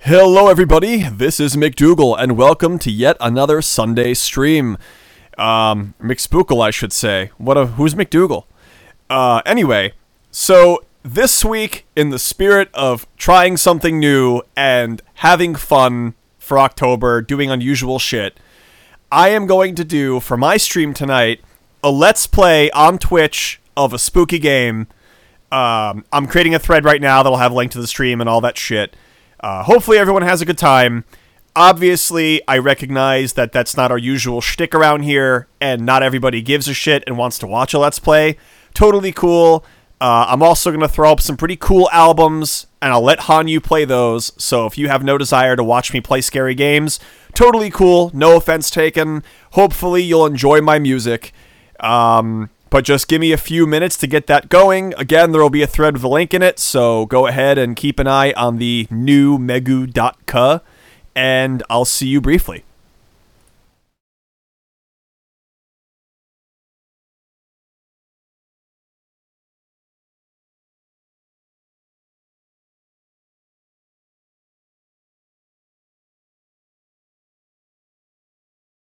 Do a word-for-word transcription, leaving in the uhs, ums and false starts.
Hello, everybody. This is McDougal, and welcome to yet another Sunday stream. Um, McSpookle, I should say. What a who's McDougal? Uh, anyway, so this week, in the spirit of trying something new and having fun for October, doing unusual shit, I am going to do for my stream tonight a Let's Play on Twitch of a spooky game. Um, I'm creating a thread right now that'll have a link to the stream and all that shit. Uh, hopefully everyone has a good time. Obviously, I recognize that that's not our usual shtick around here, and not everybody gives a shit and wants to watch a Let's Play. Totally cool. Uh, I'm also going to throw up some pretty cool albums, and I'll let Hanyu play those, so if you have no desire to watch me play scary games, totally cool, no offense taken. Hopefully you'll enjoy my music. Um... But just give me a few minutes to get that going. Again, there will be a thread with a link in it, so go ahead and keep an eye on the new megu dot c a, and I'll see you briefly.